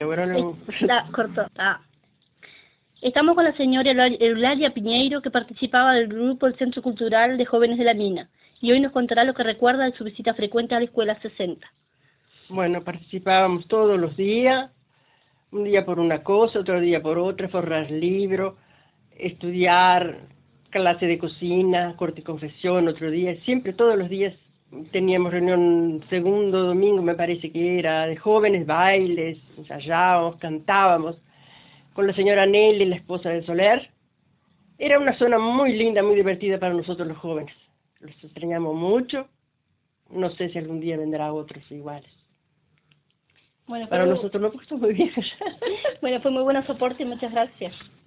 Ahora lo... Cortó. Estamos con la señora Eulalia Piñeiro, que participaba del grupo del Centro Cultural de Jóvenes de la Mina, y hoy nos contará lo que recuerda de su visita frecuente a la Escuela 60. Bueno, participábamos todos los días, un día por una cosa, otro día por otra, forrar libros, estudiar, clase de cocina, corte y confesión, otro día, siempre todos los días teníamos reunión segundo domingo, me parece que era, de jóvenes, bailes, ensayábamos, cantábamos, con la señora Nelly, la esposa de Soler. Era una zona muy linda, muy divertida para nosotros los jóvenes. Los extrañamos mucho. No sé si algún día vendrá otros iguales. Bueno, Para nosotros nos gustó muy bien. Bueno, fue muy buen soporte y muchas gracias.